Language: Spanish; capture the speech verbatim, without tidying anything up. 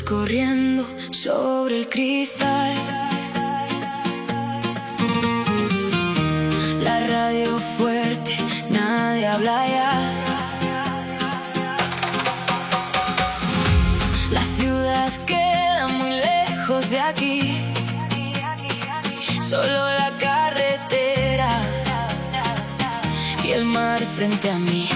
corriendo sobre el cristal. La radio fuerte, nadie habla ya. La ciudad queda muy lejos de aquí, solo la carretera y el mar frente a mí.